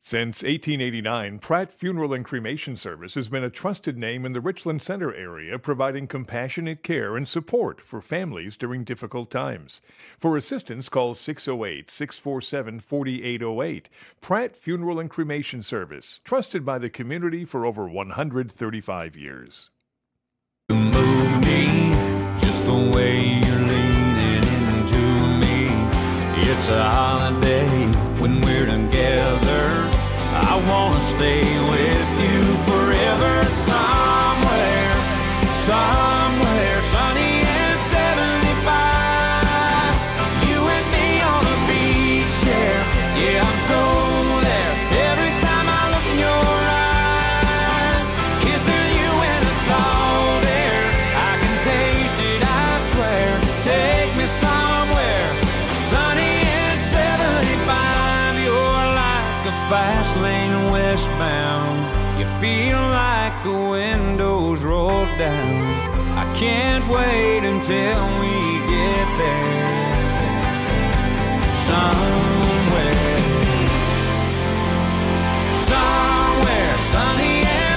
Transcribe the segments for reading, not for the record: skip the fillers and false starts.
Since 1889, Pratt Funeral and Cremation Service has been a trusted name in the Richland Center area, providing compassionate care and support for families during difficult times. For assistance, call 608-647-4808. Pratt Funeral and Cremation Service, trusted by the community for over 135 years. Move me just the way you're leaning into me. It's a holiday when we're together. I wanna stay with you forever. Somewhere sunny and 75. You and me on a beach chair. Yeah, I'm so there. Every time I look in your eyes, kissing you in the salt air. I can taste it, I swear. Take me somewhere sunny and 75. You're like a fast lane westbound. You feel like the windows roll down. I can't wait until we get there. Somewhere sunny and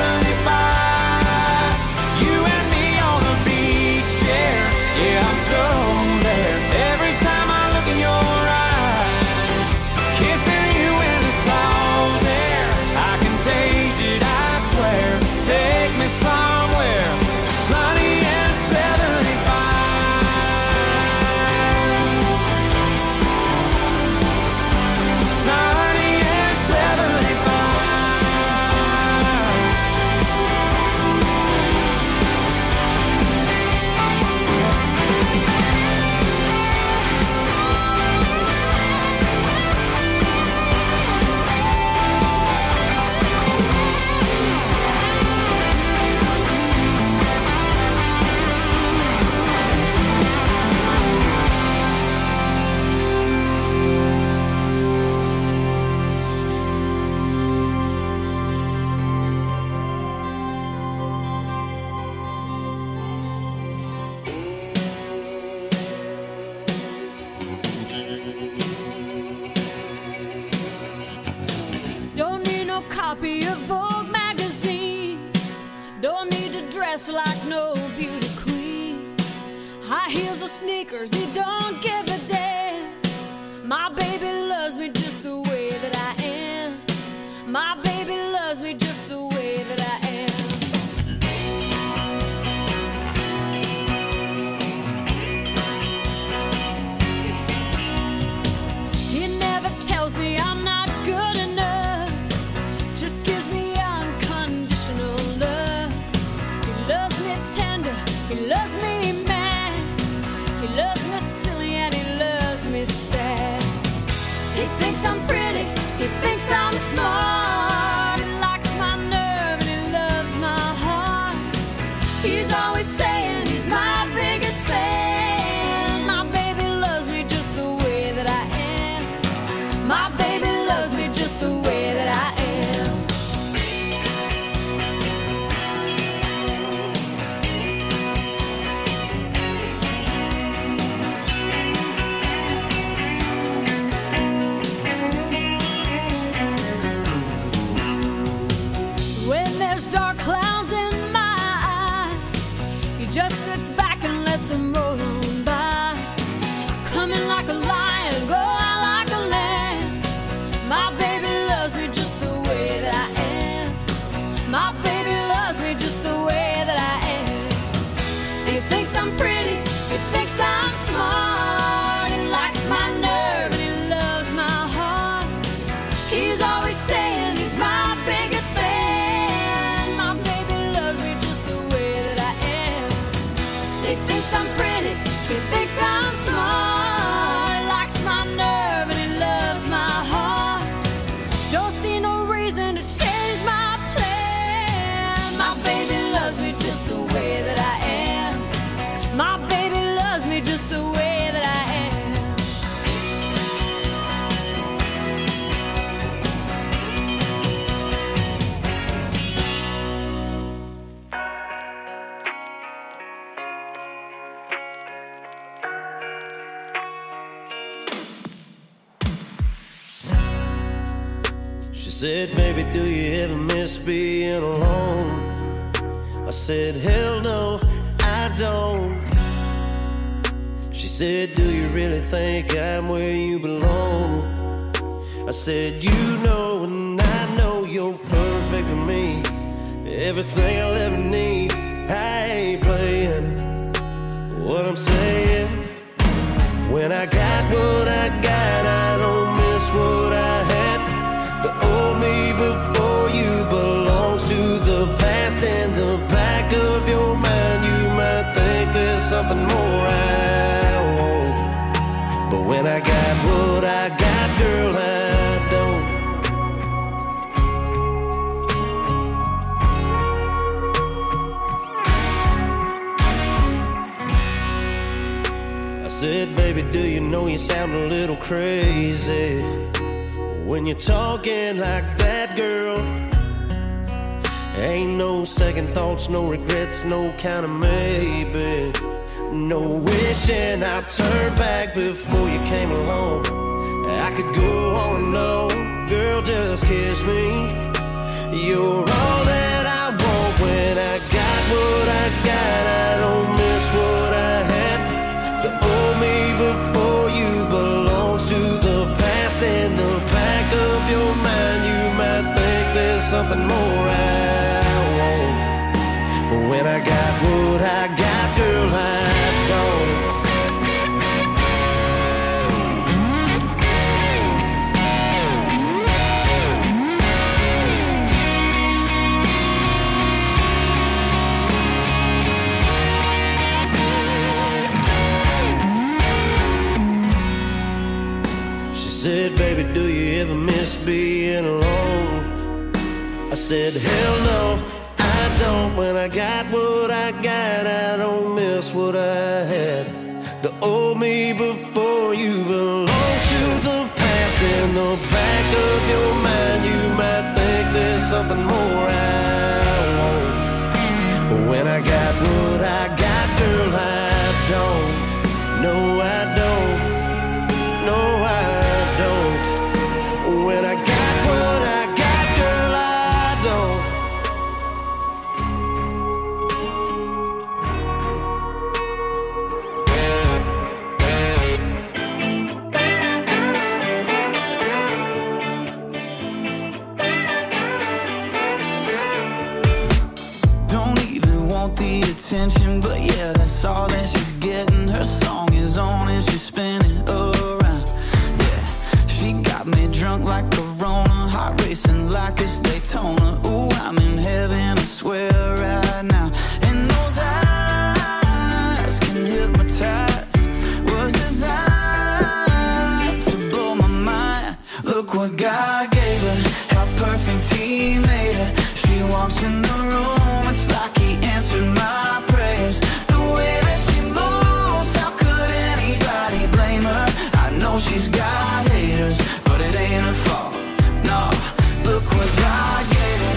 75. You and me on a beach chair. Yeah, I'm so there. Every time I look in your eyes, kissing you in the salt air. I can taste it, I swear. Take me somewhere sunny and 75. Sunny and 75. Don't need no copy of Vogue magazine. Don't need to dress like no beauty queen. High heels or sneakers, he don't give a damn. My baby loves me just the way that I am. My baby loves me just the way that I am. He never tells me I'm not good enough. Just gives me unconditional love. He loves me tender, he loves me mad. He loves me silly and he loves me sad. He thinks I'm pretty said, baby, do you ever miss being alone? I said, hell no, I don't. She said, do you really think I'm where you belong? I said, you know and I know you're perfect for me. Everything I'll ever need. I ain't playing what I'm saying. When I got what I got, I don't miss what I had. The old me before you belongs to the past. In the back of your mind, you might think there's something more I want. But when I got what I got, girl, I don't. I said, baby, do you know you sound a little crazy when you're talking like that, girl? Ain't no second thoughts, no regrets, no kind of maybe. No wishing I'd turn back before you came along. I could go on and on, girl, just kiss me. You're all that I want. When I got what I got, I don't miss what I had. The old me before you belongs to the past. In the back of your mind, you might think there's something more I want. But when I got what I got, girl, I don't. Said, baby, do you ever miss being alone? I said, hell no, I don't. When I got what I got, I don't miss what I had. The old me before you belongs to the past. In the back of your mind, you might think there's something more I want. But when I got what I got, girl, I don't. No, I don't. No, I don't. When I got what I got, girl, I don't. Don't even want the attention, but yeah, that's all that she's getting. Her song is on and she's spinning around. Yeah, she got me drunk like Corona, heart racing like it's Daytona. Ooh, I'm in heaven, I swear right now. And those eyes can hypnotize. Was designed to blow my mind. Look what God gave her, how perfect He made her. She walks in the room, it's like He answered my prayers. The way that she moves, how could anybody blame her? I know she's got haters, but it ain't her fault. No, look what God gave her.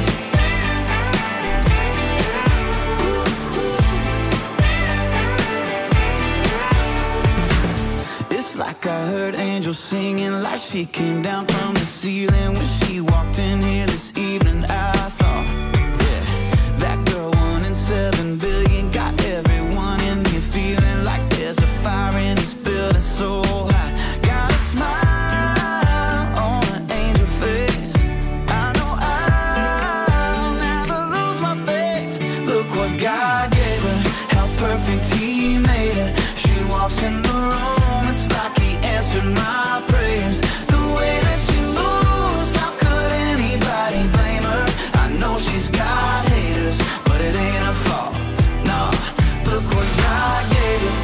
It's like I heard angels singing, like she came down from the ceiling when she walked in here this evening. I thought, yeah, that girl 1 in 7 billion got everyone in here feeling like there's a fire in this building so hot. Got a smile on an angel face. I know I'll never lose my faith. Look what God gave her, how perfect He made her. She walks in the room, it's like He answered my prayers. The way that she moves, how could anybody blame her? I know she's got haters, but it ain't her fault. No, look what God gave her.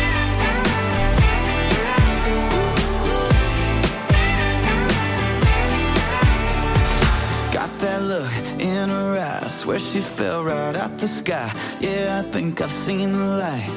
Got that look in her eyes, swear she fell right out the sky. Yeah, I think I've seen the light.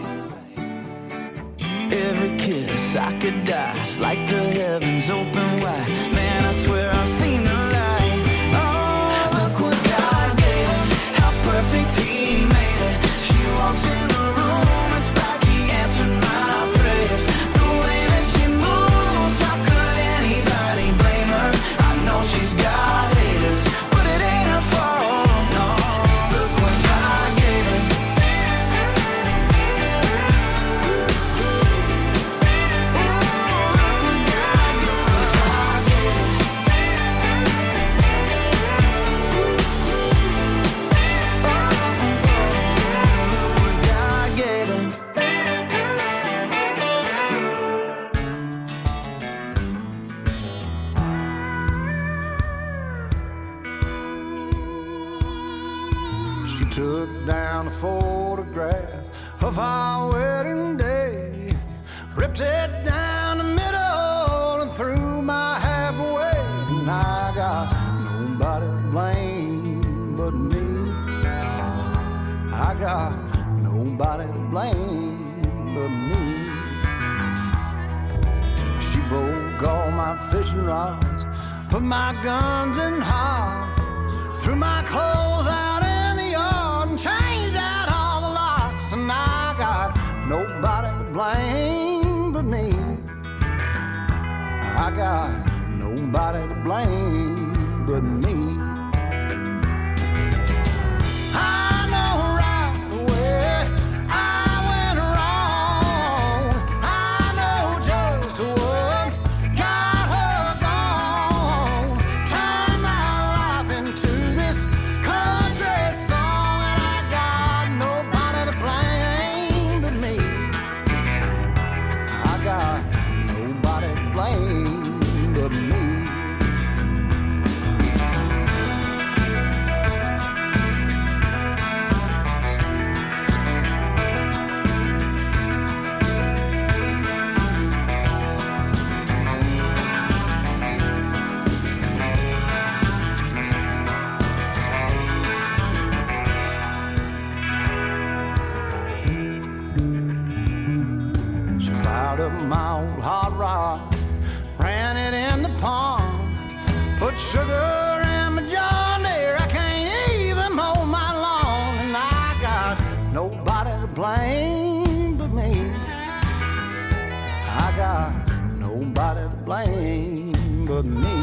Every kiss I could die, it's like the heavens open wide. Man, I swear I've seen the light. Oh, look what God gave her, how perfect He made her. She walks in the room, it's like He answered my prayers. The way that she moves, how could anybody blame her? I know she's got She took down a photograph of our wedding day, ripped it down the middle and threw my half away. And I got nobody to blame but me. I got nobody to blame but me. She broke all my fishing rods, put my guns in hog, threw my clothes out in the yard and changed out all the locks. And I got nobody to blame but me. I got nobody to blame but me. I know right away I went wrong. I know just what got her gone. Turned my life into this country song, and I got nobody to blame but me. I got nobody to blame but me. She fired up my old hot rod, ran it in the pond, put sugar in my John Deere. I can't even mow my lawn, and I got nobody to blame but me. I got nobody to blame but me.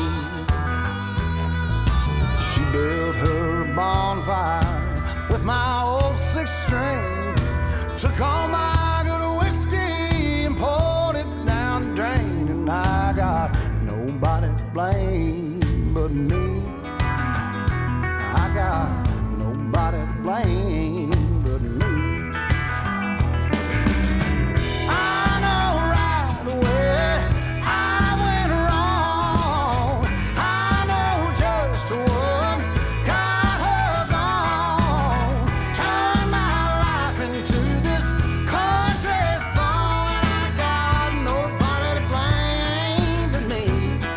She built her a bonfire with my old six string, took all my good whiskey and poured it down the drain. And I got nobody to blame but me. I got nobody to blame but me. I know right away I went wrong. I know just what got her gone. Turned my life into this country song, and I got nobody to blame but me.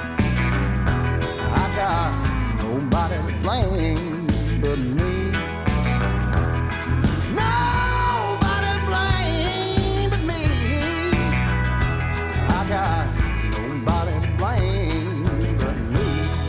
I got nobody to blame but me. Nobody to blame but me. I got nobody to blame but me.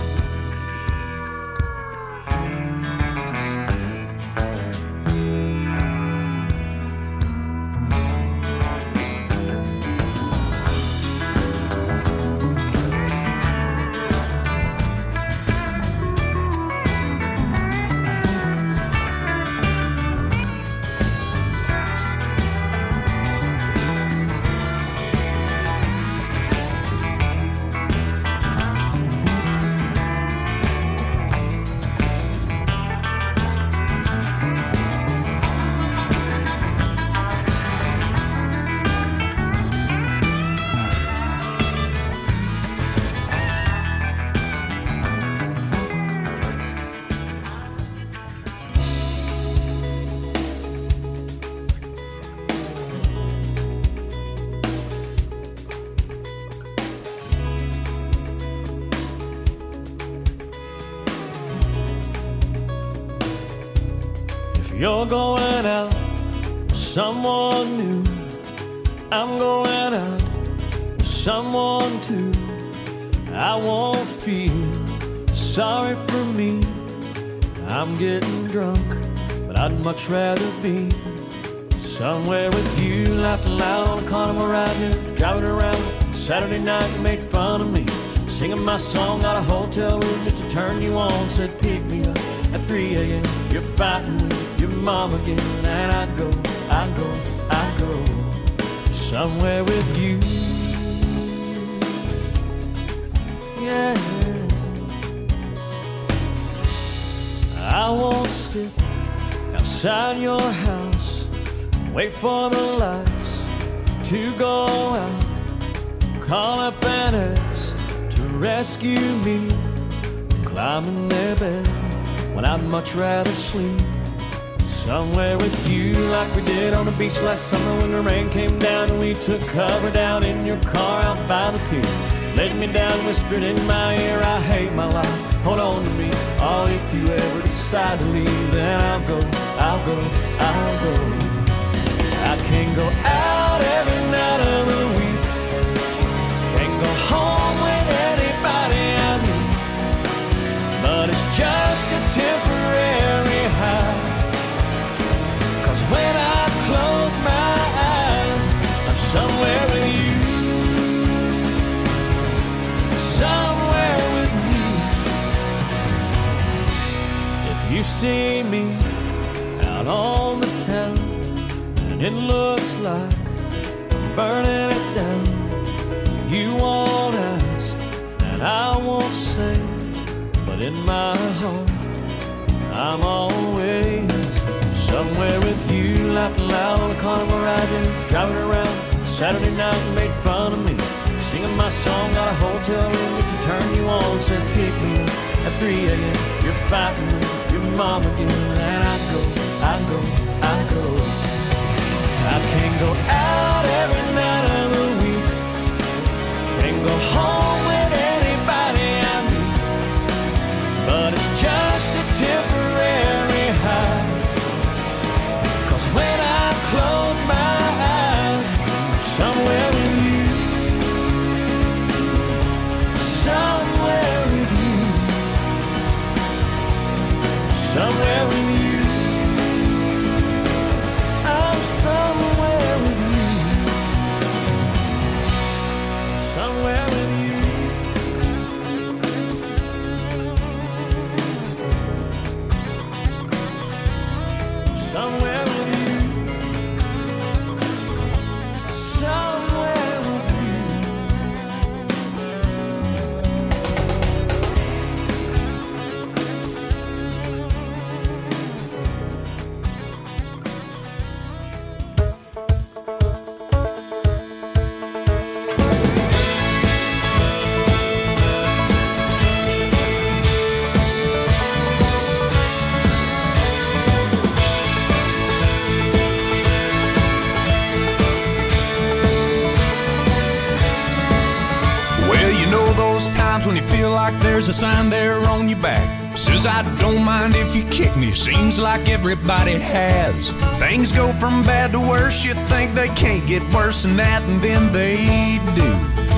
If you're going out with someone new, I'm going out with someone too. I won't feel sorry for me. I'm getting drunk, but I'd much rather be somewhere with you, laughing loud on a carnival ride here, driving around Saturday night. You made fun of me, singing my song out of hotel room just to turn you on. Said pick me up at 3 a.m. You're fighting with your mom again, and I go somewhere with you. Yeah, I won't sit outside your house, wait for the lights to go out, call up an ex to rescue me, climb in their bed when I'd much rather sleep Somewhere with you, like we did on the beach last summer when the rain came down and we took cover down in your car out by the pier. Laid me down, whispered in my ear, I hate my life, hold on to me. Oh, if you ever decide to leave, then I'll go, I'll go, I'll go. I can't go out every night of the week, can't go home with anybody I meet, but it's just a temporary high. When I close my eyes, I'm somewhere with you, somewhere with you. If you see me out on the town and it looks like I'm burning it down, you won't ask and I won't say, but in my heart I'm always somewhere with you, laughing loud on the carnival ride, driving around Saturday night, you made fun of me, singing my song, got a hotel room just to turn you on, said pick me up at 3 a.m. You're fighting with your mom again, and I go, I go, I go. I can't go out every night of the week, can't go home with anybody I meet, but it's just a temporary high. When I close my eyes, I'm somewhere with you, somewhere with you, somewhere with you. I'm somewhere with you, somewhere with you. Somewhere with you. When you feel like there's a sign there on your back says I don't mind if you kick me, seems like everybody has. Things go from bad to worse, you think they can't get worse than that, and then they do.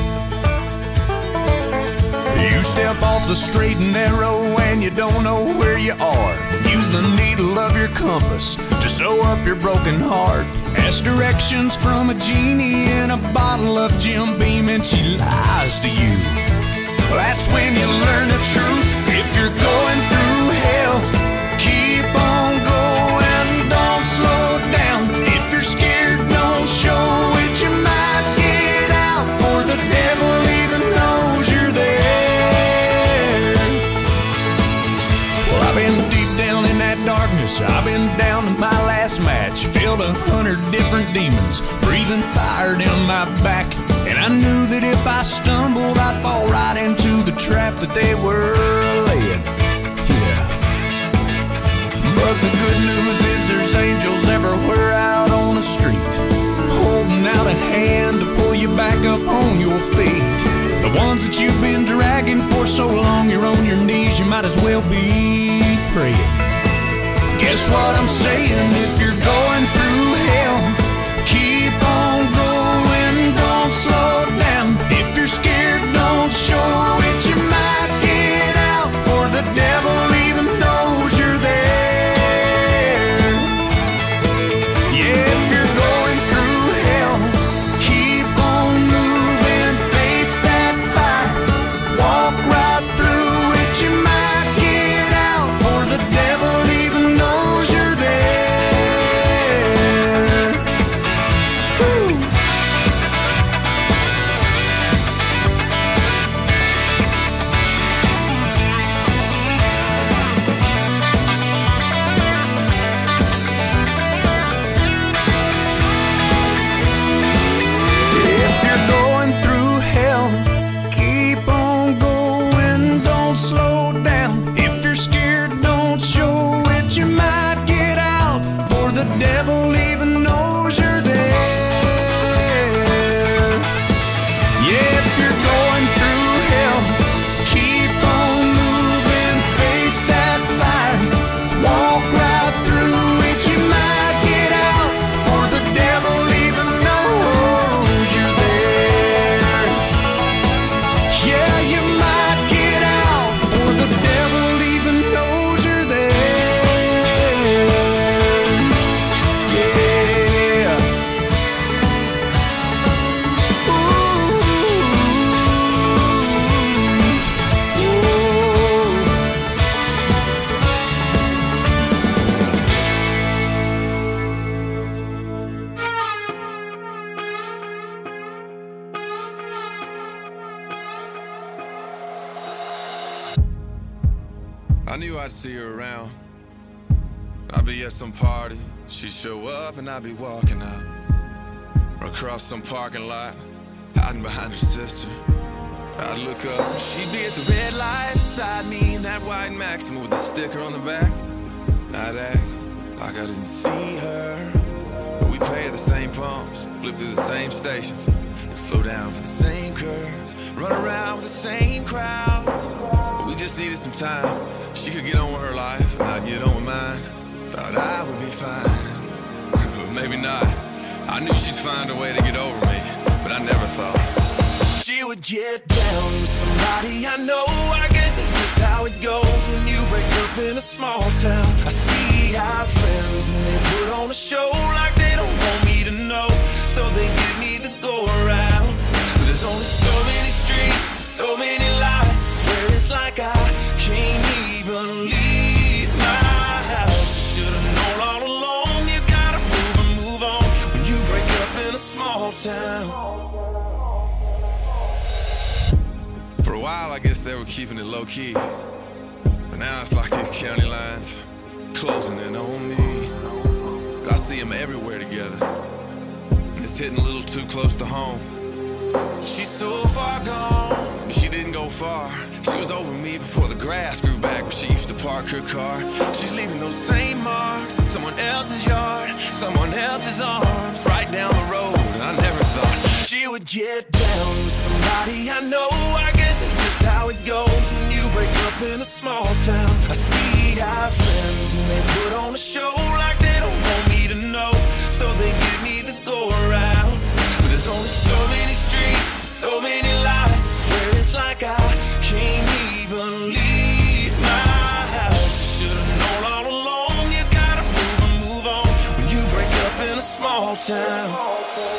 You step off the straight and narrow and you don't know where you are. Use the needle of your compass to sew up your broken heart. Ask directions from a genie in a bottle of Jim Beam and she lies to you. That's when you learn the truth. If you're going through hell, keep on going, don't slow down. If you're scared, don't show it. You might get out, for the devil even knows you're there. Well, I've been deep down in that darkness, I've been down to my last match, filled 100 different demons, breathing fire down my back. And I knew that if I stumbled, I'd fall right into the trap that they were laying. Yeah. But the good news is there's angels everywhere out on the street, holding out a hand to pull you back up on your feet. The ones that you've been dragging for so long, you're on your knees, you might as well be praying. Guess what I'm saying? If you're going through hell, keep on going, don't slow down. If you're scared, don't show it. You might get out, for the devil even knows you're there. Yeah, if you're going through hell, keep on moving, face that fire, walk right through it. You might get out, for the devil even knows you're there. Woo. I knew I'd see her around. I'd be at some party, she'd show up and I'd be walking out. Or across some parking lot, hiding behind her sister. I'd look up, she'd be at the red light beside me in that white Maxima with the sticker on the back. I'd act like I didn't see her. But we'd pay at the same pumps, flip through the same stations, and slow down for the same curves, run around with the same crowds. But we just needed some time. She could get on with her life and I'd get on with mine. Thought I would be fine, but maybe not. I knew she'd find a way to get over me, but I never thought she would get down with somebody I know. I guess that's just how it goes when you break up in a small town. I see our friends and they put on a show like they don't want me to know, so they give me the go around. But there's only so many streets, so many lights. I swear it's like I can't even leave my house. Should've known all along, you gotta move on when you break up in a small town. For a while, I guess they were keeping it low-key, but now it's like these county lines closing in on me. I see them everywhere together, and it's hitting a little too close to home. She's so far gone, but she didn't go far. She was over me before the grass grew back where she used to park her car. She's leaving those same marks in someone else's yard, someone else's arms, right down the road. And I never thought she would get down with somebody I know. I guess that's just how it goes when you break up in a small town. I see our friends and they put on a show like they don't want me to know, so they give me the go around. But there's only so many streets, so many lights. I swear it's like I can't even leave my house. Should've known all along, you gotta move on when you break up in a small town.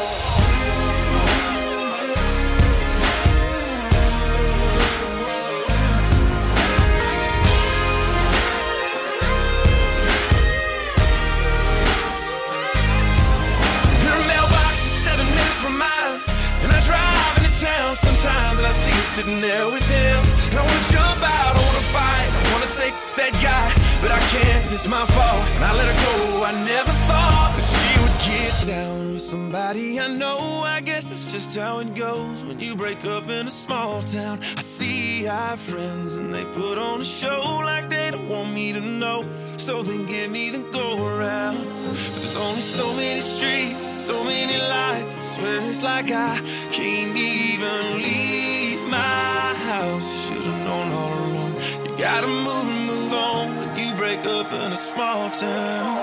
Sometimes and I see her sitting there with him, and I wanna jump out, I wanna fight, I wanna say that guy, but I can't, 'cause it's my fault, and I let her go. I never thought that she would get down with somebody I know. I guess that's just how it goes when you break up in a small town. I see our friends and they put on a show like they don't want me to know, so they give me the go around. But there's only so many streets and so many lights. I swear it's like I can't even leave my house. Should've known all along, you gotta move on when you break up in a small town.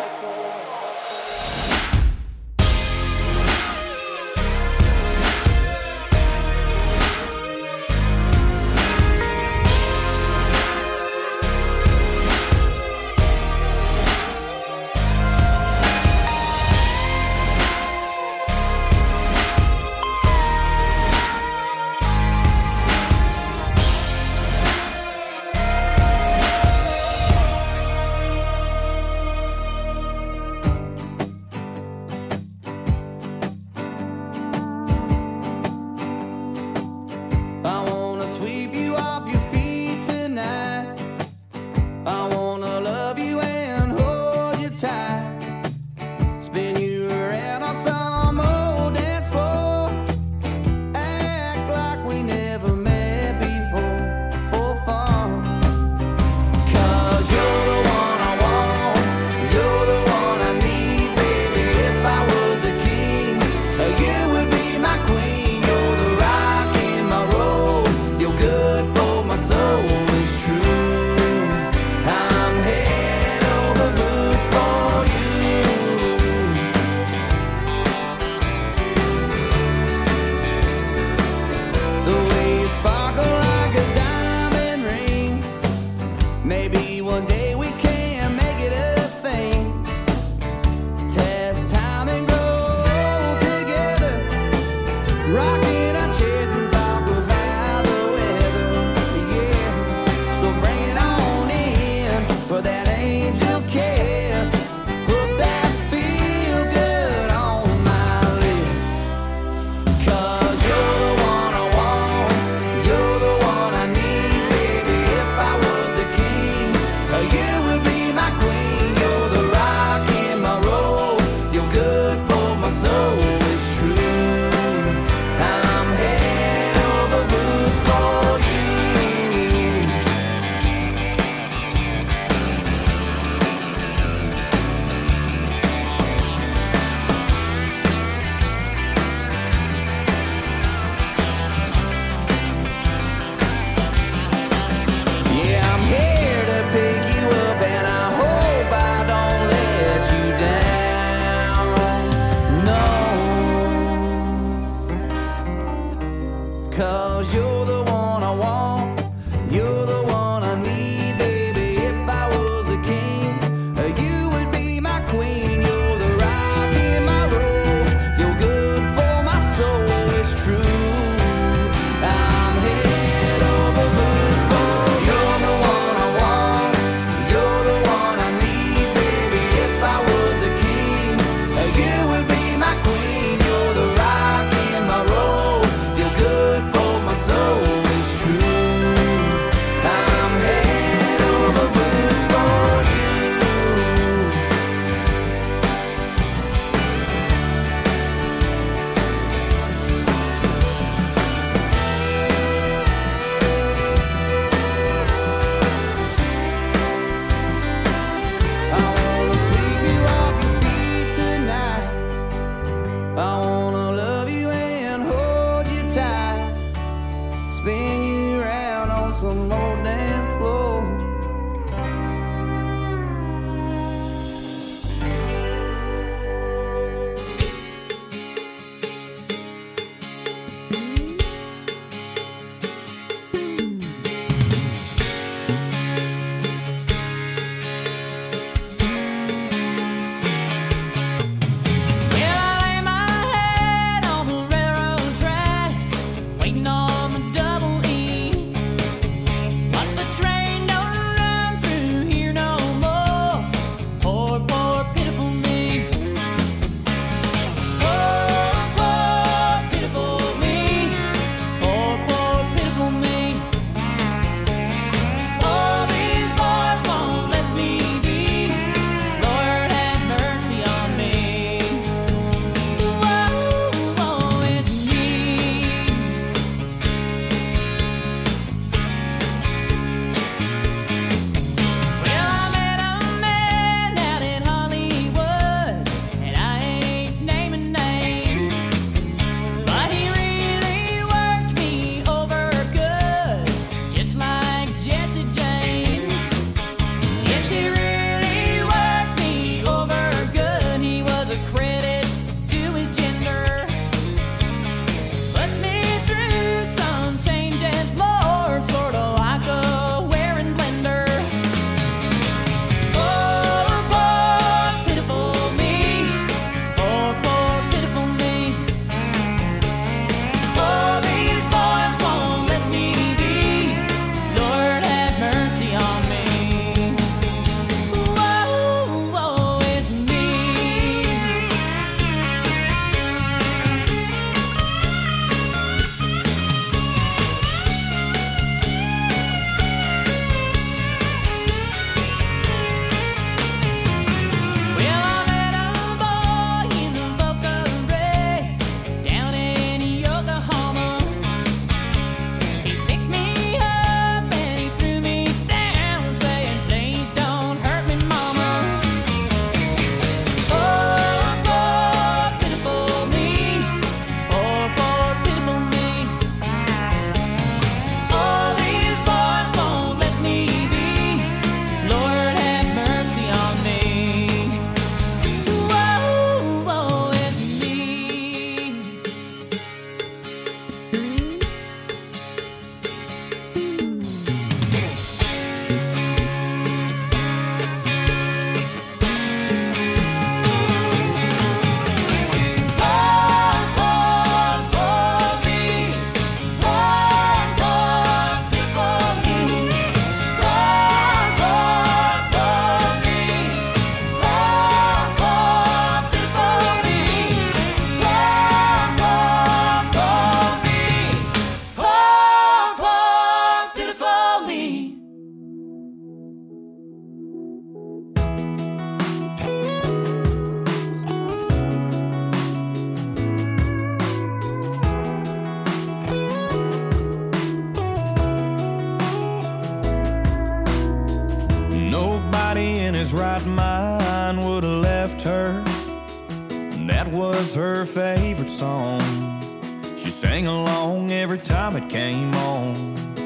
Nobody in his right mind would have left her, and that was her favorite song. She sang along every time it came on.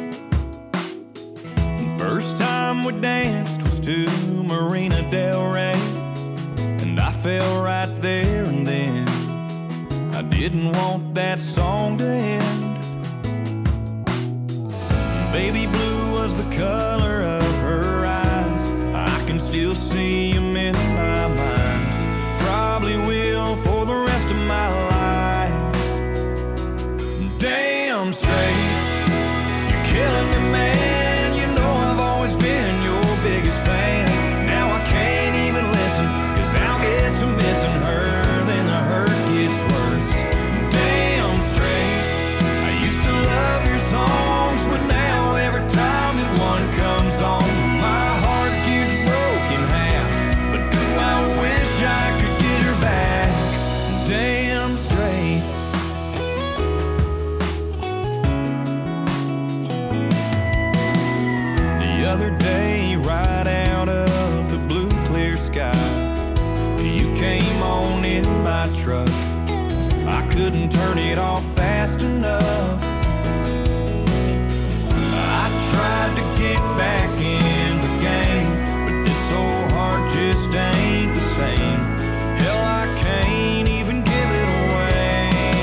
First time we danced was to Marina Del Rey, and I fell right there and then. I didn't want that song to end. Baby blue was the color of her eyes. I can still see them in my mind. Probably will for the rest of my life. Damn straight, you're killing me, man. You know I've always been your biggest fan. Now I can't even listen, 'cause I'll get to missing her, then the hurt gets worse. Damn straight, I used to love your songs, but now every time that one comes on, my heart gets broken in half. But do I wish I could get her back? Damn straight. The other day, right out of the blue clear sky, you came on in my truck. I couldn't turn it off fast enough. I tried to get back in the game, but this old heart just ain't the same. Hell, I can't even give it away.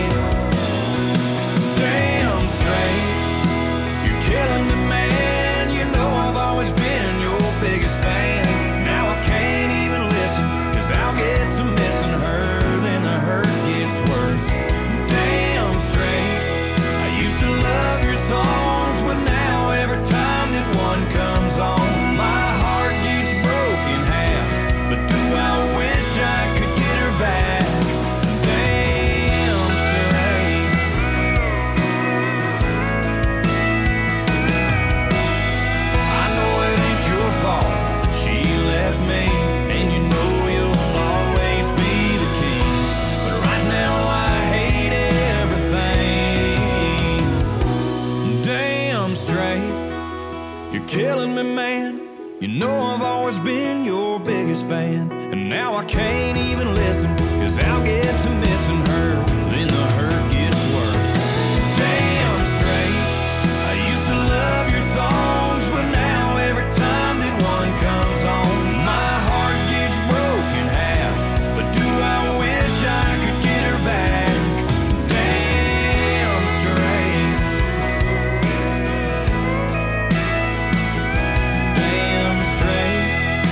Damn straight, you're killing me, man. You know I've always been your biggest fan. Now I can't even listen, 'cause I'll get to missing her, then the hurt gets worse. Damn straight, I used to love your songs, but now every time that one comes on, my heart gets broken in half. But do I wish I could get her back? Damn straight. I know it ain't your fault that she left me, and you know you'll always be the king. But right now I hate everything. Damn straight, you're killing me, man. You know I've always been your biggest fan, and now I can't even listen, 'cause I'll get to missing her, then the hurt gets worse. Damn straight, I used to love your songs, but now every time that one comes on, my heart gets broken in half. But do I wish I could get her back? Damn straight. Damn straight.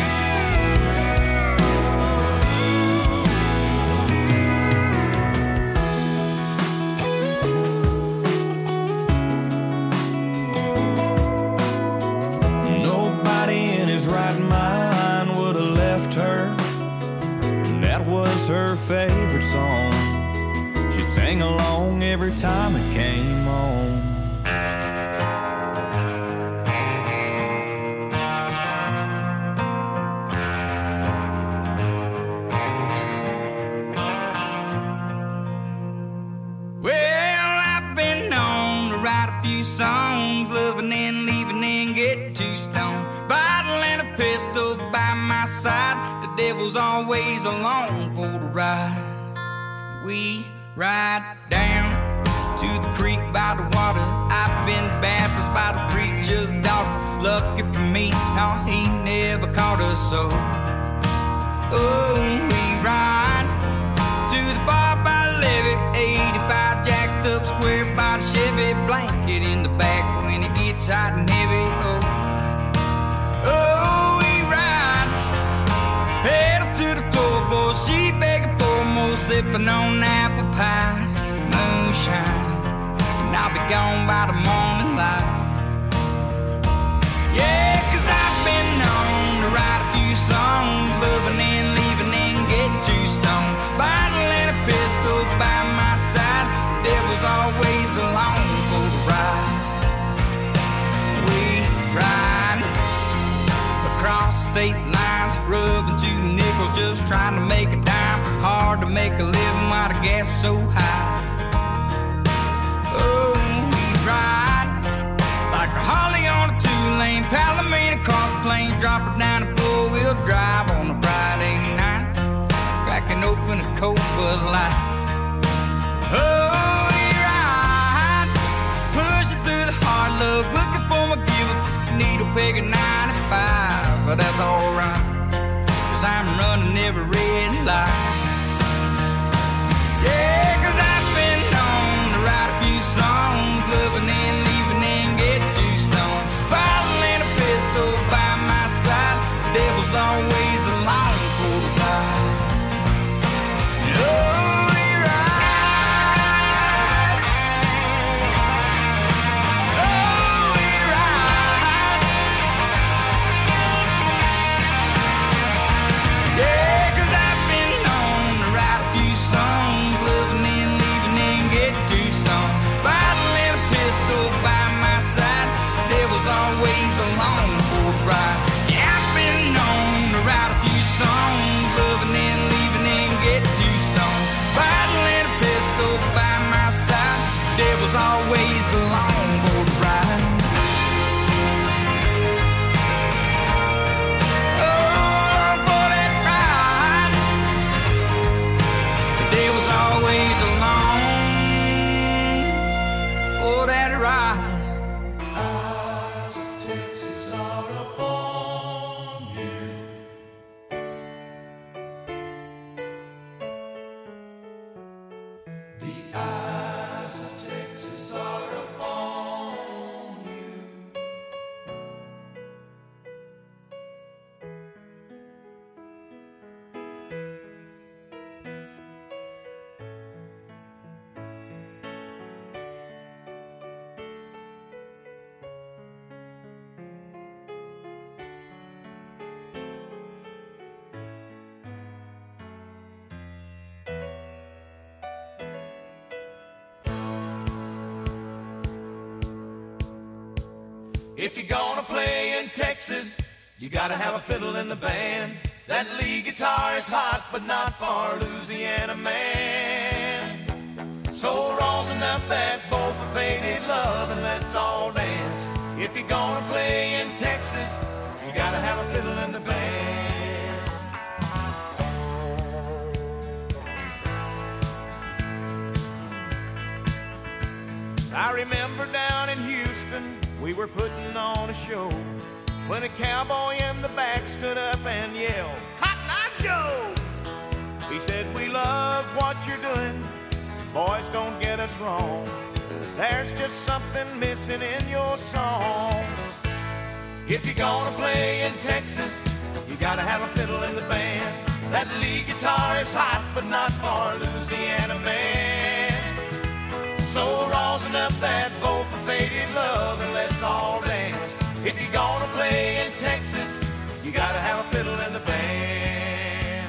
Nobody in his right mind would have left her, and that was her favorite song. She sang along every time it came on. Well, I've been known to write a few songs, loving and leaving and get too stoned. Bottle and a pistol by my side, the devil's always along for the ride. We ride down to the creek by the water. I've been baptized by the preacher's daughter. Lucky for me, no, he never caught us so. Oh, we ride to the bar by the levee, 85 jacked up square by the Chevy, blanket in the back when it gets hot and heavy. Oh, we ride, pedal to the floor, boy, she begging for more, sipping on apple pie, moonshine, and I'll be gone by the morning light. Yeah, 'cause I've been known to write a few songs, loving and leaving and get too stoned. Bottle and a pistol by my side, the devil's always along for the ride. We ride across state lines, rubbing 2 nickels, just trying to make a dime. Hard to make a living while the gas is so high. Oh, we ride like a Harley on a 2-lane in Palomino, across the plains, drop her down and four-wheel drive on a Friday night, cracking open a cold Bud Light. Oh, we ride, pushing through the hard love, looking for my give-up, needle peg at 95, but that's alright, 'cause I'm running every red light. Yeah, 'cause I've been known to write a few songs, loving and leaving and get too stoned, filing a pistol by my side, the devil's always along for the ride. Oh, we ride. Oh, we ride. Yeah, 'cause I've been known to write a few songs, loving and leaving and get too stoned, filing a pistol by my side, the devil's always along for the ride. Yeah, I've been known to write a few songs, loving and leaving and get too stoned, filing a pistol by my side, the devil's always along for the ride. Oh, for that ride, the devil's always along for that ride. If you're gonna play in Texas, you gotta have a fiddle in the band. That lead guitar is hot, but not for Louisiana man. So rosin up that bowl for faded love and let's all dance. If you're gonna play in Texas, you gotta have a fiddle in the band. I remember down in Houston, we were putting on a show when a cowboy in the back stood up and yelled, "Cotton Eye Joe!" He said, "We love what you're doing, boys, don't get us wrong. There's just something missing in your song. If you're gonna play in Texas, you gotta have a fiddle in the band. That lead guitar is hot, but not for Louisiana man. So rosin up that bowl for faded love and let's all dance. If you're gonna play in Texas, you gotta have a fiddle in the band."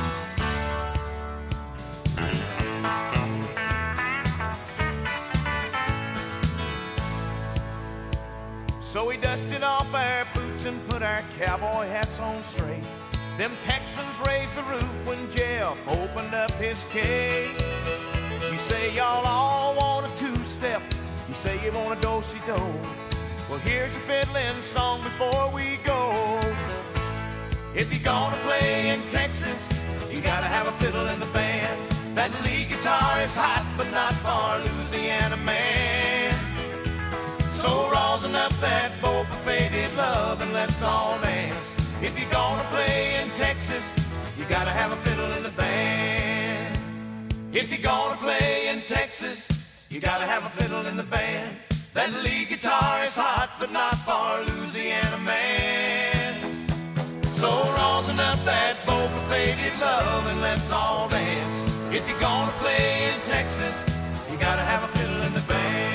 So we dusted off our boots and put our cowboy hats on straight. Them Texans raised the roof when Jeff opened up his case. You say y'all all want a two-step, you say you want a do-si-do. Well, here's a fiddling song before we go. If you're gonna play in Texas, you gotta have a fiddle in the band. That lead guitar is hot, but not for Louisiana man. So rosin up that bowl for faded love and let's all dance. If you're gonna play in Texas, you gotta have a fiddle in the band. If you're gonna play in Texas, you gotta have a fiddle in the band. That lead guitar is hot, but not for Louisiana man. So rosin up that bowl for faded love and let's all dance. If you're gonna play in Texas, you gotta have a fiddle in the band.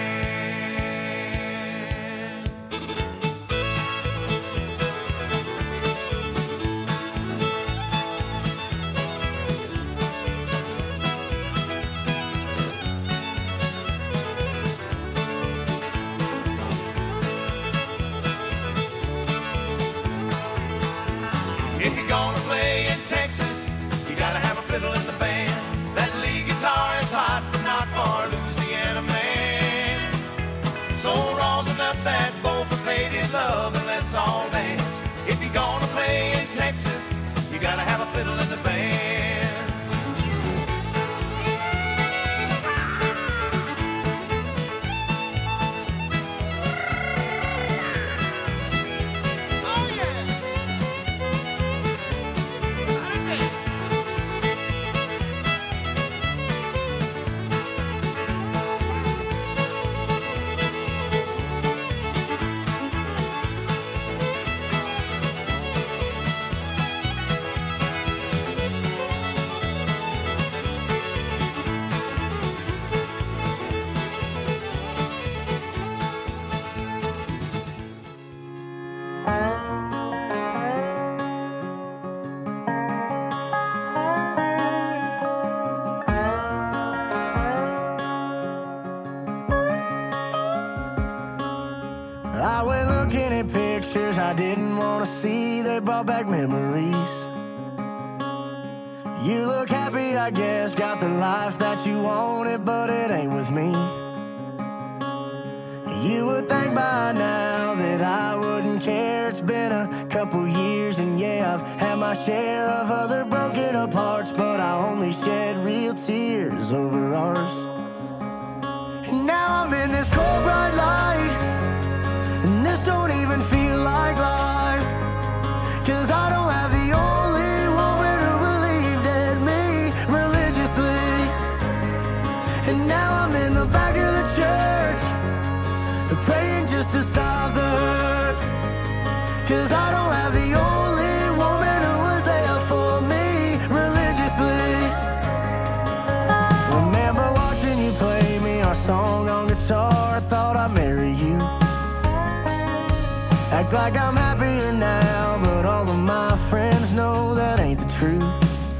If you're gonna play in Texas, you gotta have a fiddle in the band. That lead guitar is hot, but not for Louisiana man. pictures I didn't want to see, they brought back memories. You look happy, I guess, got the life that you wanted, but it ain't with me. You would think by now that I wouldn't care. It's been a couple years and yeah, I've had my share of other broken apart, but I only shed real tears over ours. And now I'm in this cold bright light, and this don't even feel like life, 'cause I don't have the only woman who believed in me religiously. And now I'm in the back of the church, praying just to stop the hurt, 'cause I don't have the only woman who was there for me religiously. Remember watching you play me our song on guitar, I thought I'd marry you. Act like I'm happier now, but all of my friends know that ain't the truth.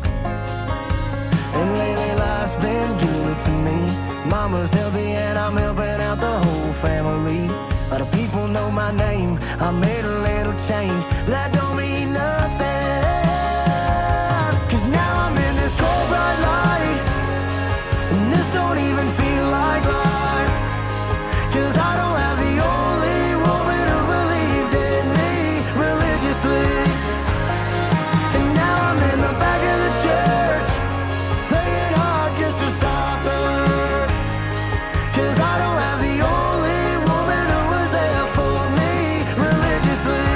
And lately life's been good to me. Mama's healthy and I'm helping out the whole family. A lot of people know my name, I made a little change, but that don't mean nothing, 'cause now I'm in this cold bright light, and this don't even feel like life, 'cause I don't have the only woman who believed in me religiously. And now I'm in the back of the church, praying hard just to stop the hurt, 'cause I don't have the only woman who was there for me religiously.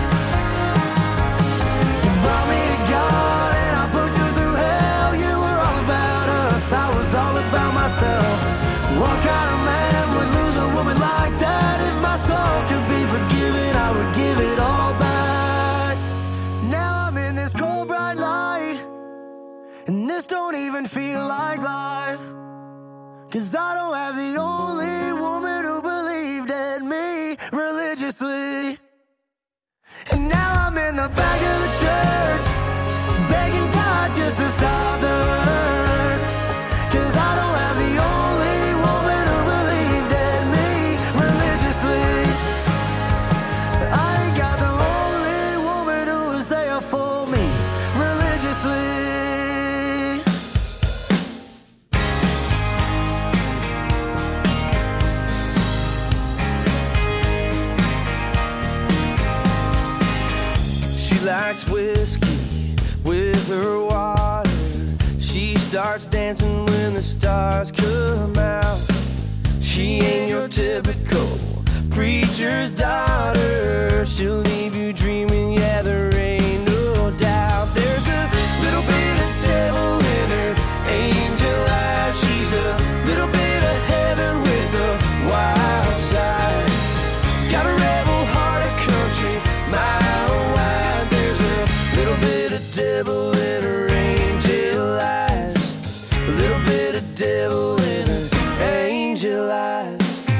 You brought me to God and I put you through hell. You were all about us, I was all about myself. What kind of man would lose a woman like that? If my soul could be forgiven, I would give it all back. Now I'm in this cold bright light, and this don't even feel like life, 'cause I don't have the only woman who believed in me religiously. And now I'm in the back of the church, begging God just to stop the hurt, 'cause I don't have the only woman who believed in me religiously. I ain't got the only woman who was there for me religiously. She likes whiskey with her water. She starts dancing when the stars come out. She ain't your typical preacher's daughter. She'll leave you dreaming, yeah, there ain't no doubt. There's a little bit of devil in her angel eyes. She's a little bit of heaven with a wild side. Got a rebel heart of country, mile wide. There's a little bit of devil in her angel eyes. A little bit of devil in her angel eyes.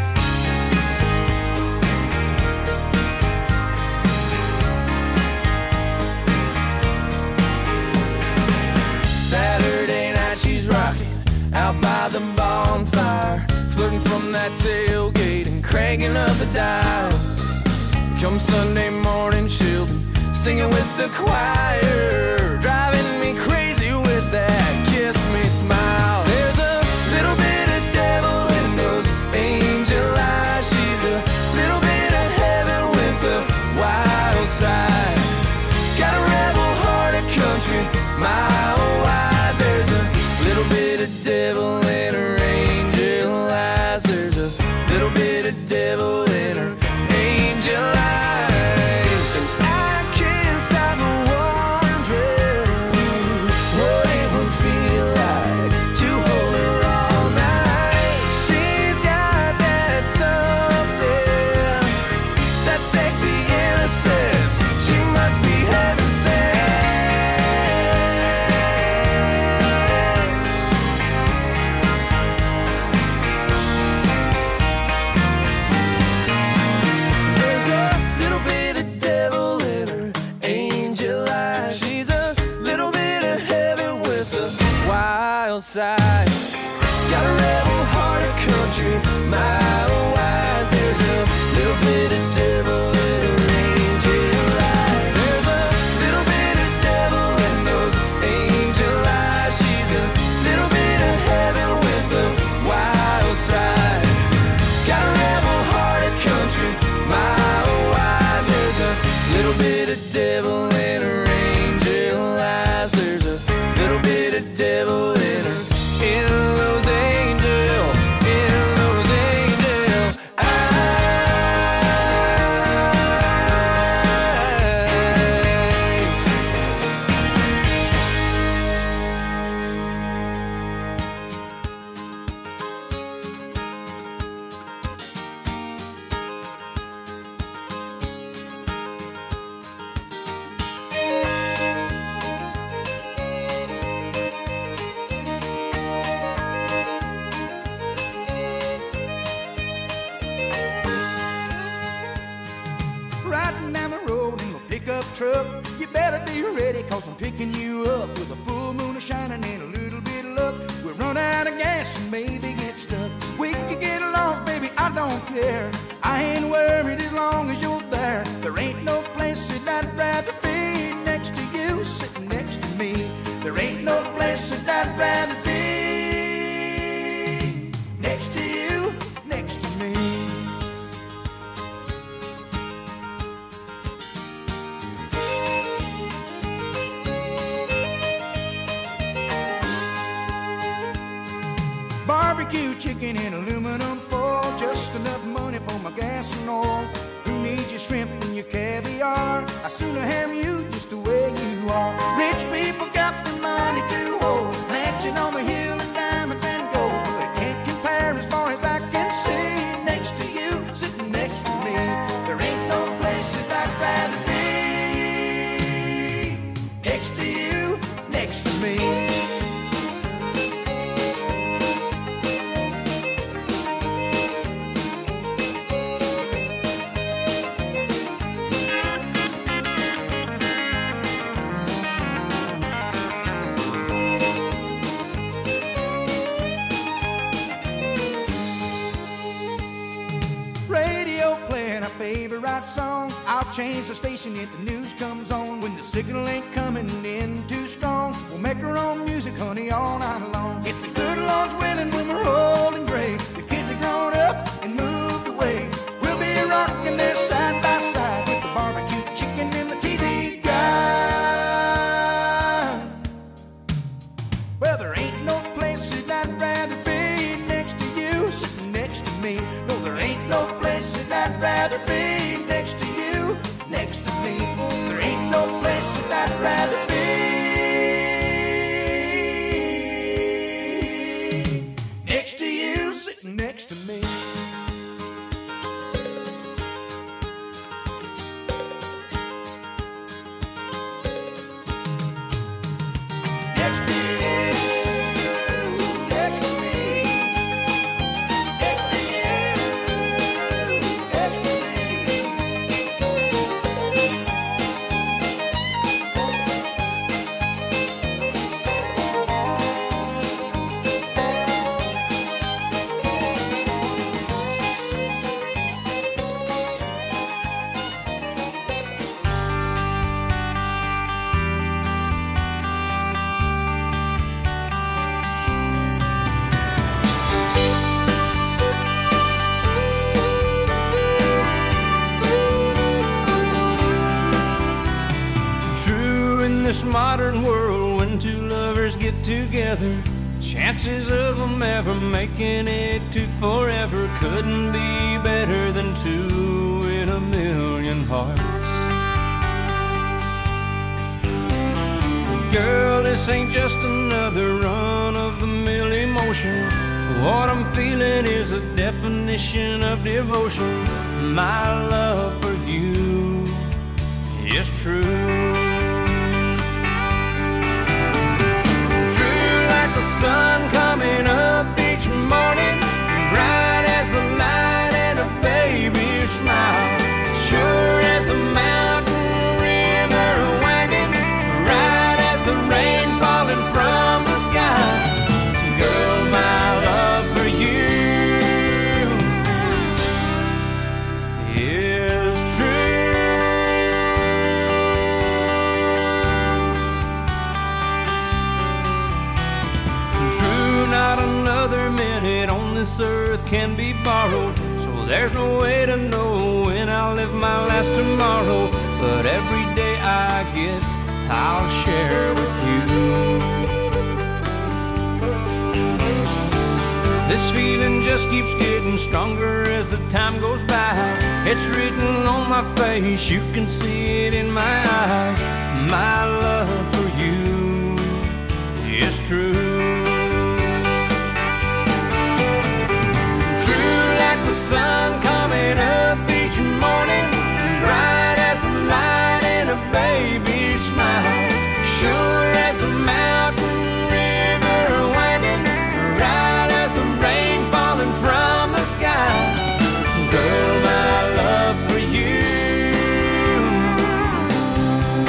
Saturday night she's rocking out by the bonfire, flirting from that tailgate and cranking up the dial. Come Sunday morning she'll be singing with the choir, driving me crazy with that kiss me smile. There's a little bit of devil in those angel eyes. She's a little bit of heaven with a wild side. Got a rebel heart of country, mile wide. There's a little bit of devil in her angel eyes. There's a little bit of devil in her angel eyes. And I can't stop wondering what it would feel like to hold her all night. She's got that something, that sexy innocence. She must be heaven sent. There's a little bit of devil in her angel eyes. She's a little bit of heaven with a wild side. Got a rebel heart of country, mile wide. There's a little bit of devil in her angel truck. You better be ready, cause I'm picking you up with a full moon shining and a little bit of luck. We'll run out of gas and maybe get stuck. We could get lost, baby, I don't care. I ain't worried as long as you're there. There ain't no place that I'd rather be next to you, sitting next to me. There ain't no place that I'd rather be next to you, next to me. Barbecue chicken in aluminum foil, just enough money for my gas and oil. Who needs your shrimp and your caviar? I sooner have you just the way you are. Rich people got the money to hold, mansion on the hill and diamonds and gold, but it can't compare as far as I can see. Next to you, sitting next to me, there ain't no place that I'd rather be. Next to you, next to me. Song. I'll change the station if the news comes on. When the signal ain't coming in too strong, we'll make our own music, honey, all night long. If the good Lord's willing, when we're old and gray, the kids are grown up and moved away, we'll be rocking there side by side with the barbecue chicken and the TV guide. Well, there ain't no place that I'd rather be next to you, sitting next to me. No, there ain't no place that I'd rather be next to you, next to me. There ain't no place that I'd rather be next to you, sitting next to me. Next to you, next to me. Next to you, next to me. This modern world, when two lovers get together, chances of them ever making it to forever couldn't be better than two in a million hearts. Girl, this ain't just another run-of-the-mill emotion. What I'm feeling is a definition of devotion. My love for you is true. The sun coming up each morning, bright as the light and a baby's smile, sure as the mountain river winding, right as the rain falling from the sky. Girl, my love for you is true. Not another minute on this earth can be borrowed, so there's no way to know when I'll live my last tomorrow. But every day I get, I'll share with you. This feeling just keeps getting stronger as the time goes by. It's written on my face, you can see it in my eyes. My love for you is true. The sun coming up each morning, bright as the light and a baby's smile, sure as the mountain river winding, right as the rain falling from the sky. Girl, my love for you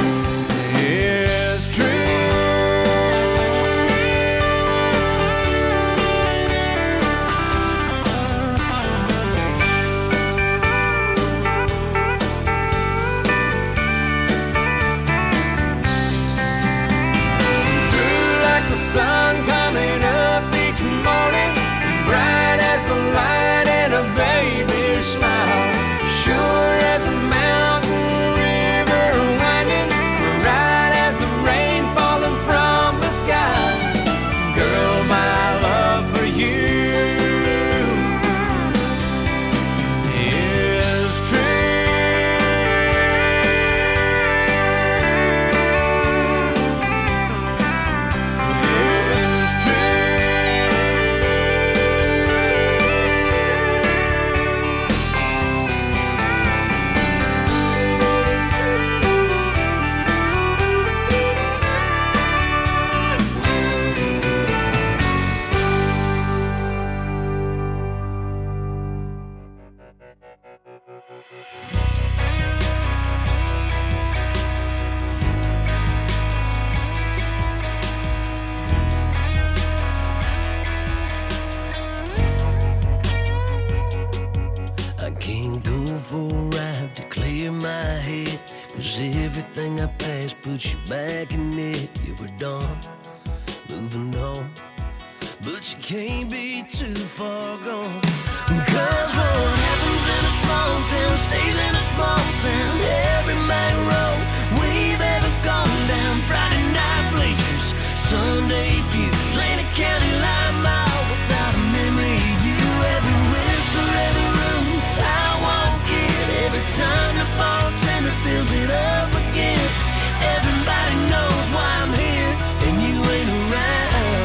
Everything I passed put you back in it. You were done, moving on, but you can't be too far gone. 'Cause what happens in a small town stays in a small town. Every main road we've ever gone down. Friday night bleachers, Sunday pews, ain't a county line mile without a memory of you. Every whisper, every room I walk in, every time the bartender fills it up again. Everybody knows why I'm here and you ain't around.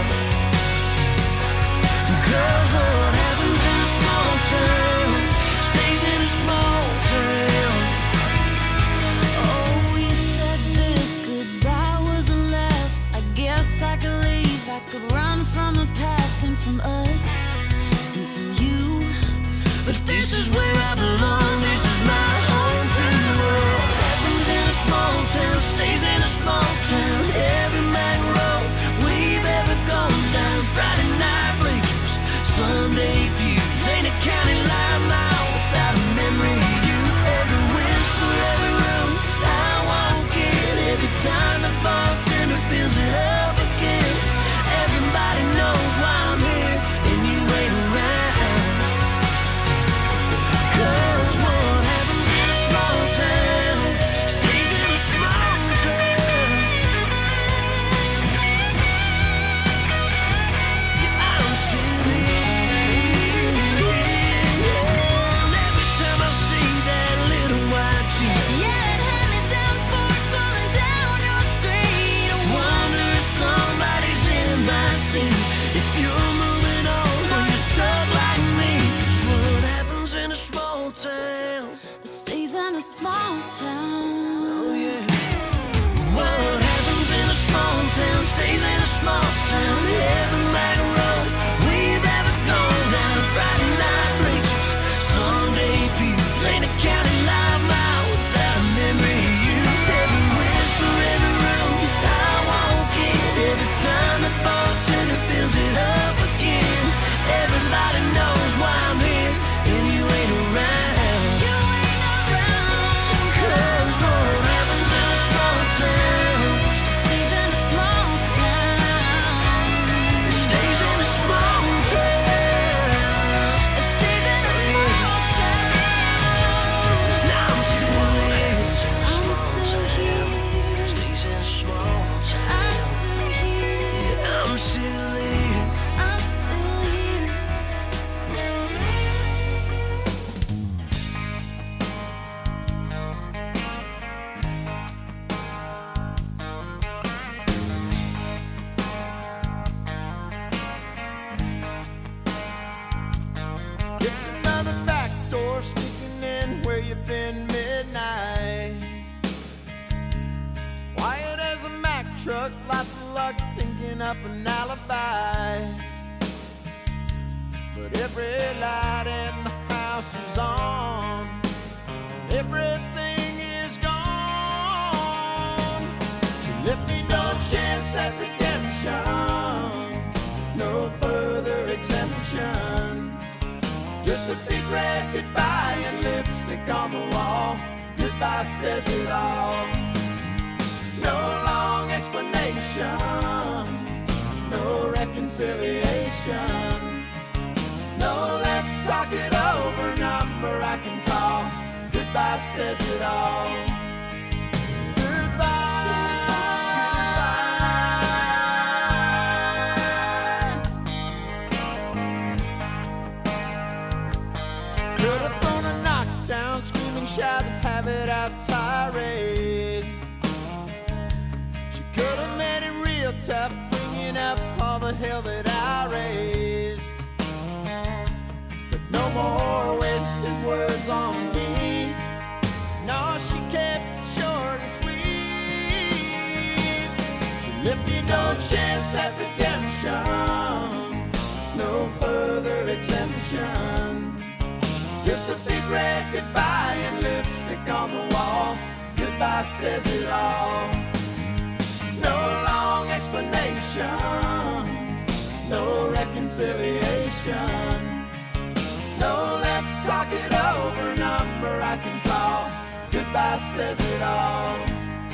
'Cause what happens in a small town stays in a small town. Oh, you said this goodbye was the last. I guess I could leave. I could run from the past and from us and from you. But this is where I belong. This is my home free world. What happens in a small town stays in a small town. Every main road we've ever gone down. Friday night bleachers, Sunday pews, ain't a county line mile without a memory of you. Every whisper, every room I walk in, every time the bartender fills it up again. Everybody knows why I'm here and you ain't around. 'Cause what happens in a small town stays in a small town. Yeah, I'm still here. And every time I see that little white Jeep, Yeah, it had me down for falling down your street. I wonder if somebody's in my seat. If you're moving on or you're stuck like me. 'Cause what happens in a small town? It stays in a small town. Oh yeah. What happens in a small town stays in a small town. Every main road we've ever gone down. Friday night bleachers, Sunday pews, ain't a county line mile without a memory of you. Every whisper, every room I walk in, every time the bartender fills it up again. Everybody knows why I'm here and you ain't around. You ain't around. 'Cause what happens in a small town It stays in a small town. stays in a small town. It stays in a small town. Now I'm still here. I'm still here. Stays in a small town. I'm still here. I'm still here. I'm still here. It's another back door sneaking in where you've been midnight. Quiet as a Mack truck, lots of luck thinking up an alibi. But every light in the house is on. Everything is gone. She left me no chance at redemption, no further exemption. Just a big red goodbye and lipstick on the wall. Goodbye says it all. No long explanation, no reconciliation. No, let's talk it over, number I can call. Goodbye says it all. Could have thrown a knockdown, screaming, shout, have it out tirade. She could have made it real tough, bringing up all the hell that I raised. But no more wasted words on me. No, she kept it short and sweet. She left me no chance at redemption, no further exemption. Just a big red goodbye and lipstick on the wall. Goodbye says it all. No long explanation, no reconciliation. No, let's talk it over, number I can call. Goodbye says it all.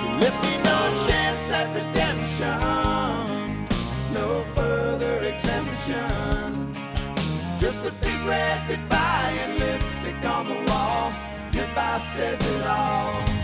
left me no chance at redemption, no further exemption. Just a big red goodbye and lipstick on the wall. Goodbye says it all.